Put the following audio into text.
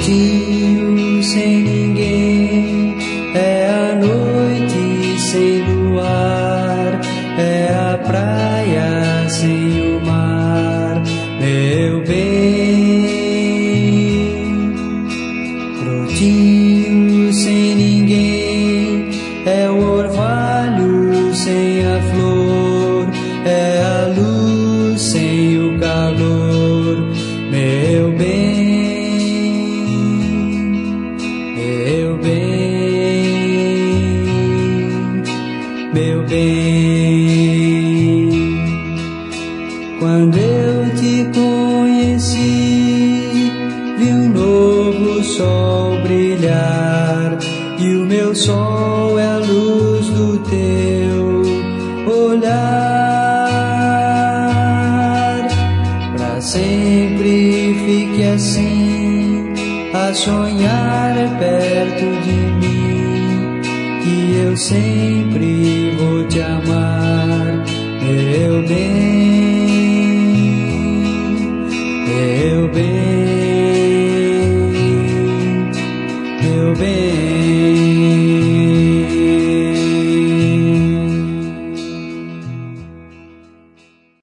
Brotinho sem ninguém, é a noite sem luar, é a praia sem o mar, meu bem. Brotinho sem ninguém, é o orvalho sem a flor, é a luz sem o calor, meu bem. Meu bem, quando eu te conheci, vi um novo sol brilhar, e o meu sol é a luz do teu olhar. Pra sempre fique assim, a sonhar perto de mim, que eu sempre vou te amar, meu bem, meu bem, meu bem.